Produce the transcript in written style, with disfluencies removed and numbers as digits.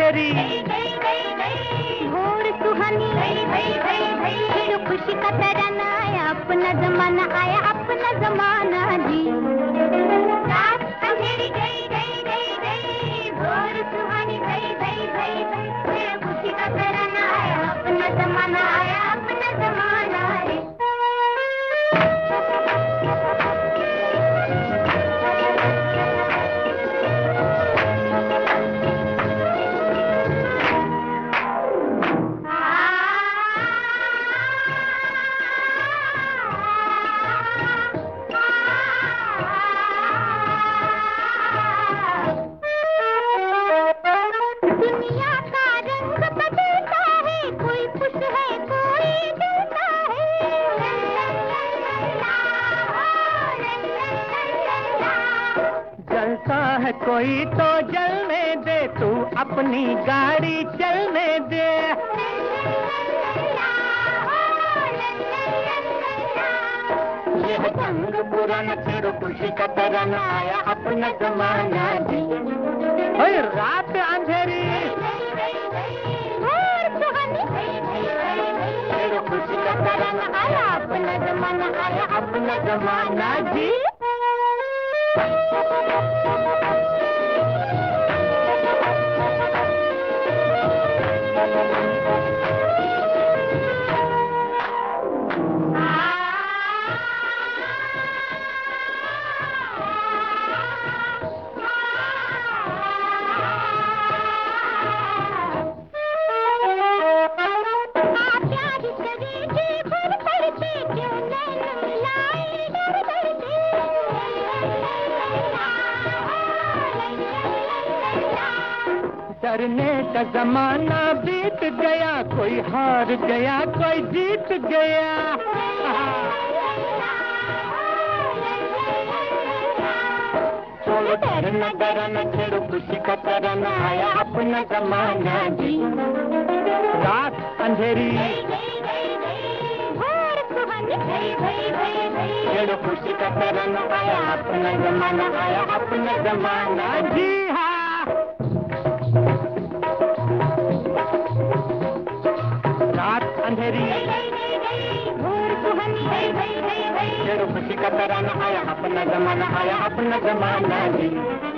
अंधेरी, भोर सुहानी, फिर खुशी का तराना आया, अपना जमाना आया, अपना जमाना जी। रात अंधेरी गई गई गई गई, भोर सुहानी गई गई गई गई, फिर खुशी का तराना आया, अपना जमाना आया, अपना जमाना रे। दुनिया का रंग बदलता है, कोई खुश है कोई डरता है। जलता है कोई तो जलने दे, तू अपनी गाड़ी चलने दे। यह जंग पुराना, फिर खुशी का तराना आया, अपना जमाना जी। ओए रात अंधेरी, भोर सुहानी, फिर खुशी का तराना आया, अपना जमाना आया, अपना जमाना जी। डरने का जमाना बीत गया, कोई हार गया कोई जीत गया। चलो डरना डरना, छेड़ो खुशी का तराना आया, अपना जमाना जी। रात अंधेरी, भोर सुहानी, छेड़ो खुशी का तराना आया, अपना जमाना आया, अपना जमाना जी। हाँ, रात अंधेरी, भोर सुहानी, छेड़ो खुशी का तराना आया, अपना जमाना आया, अपना जमाना जी।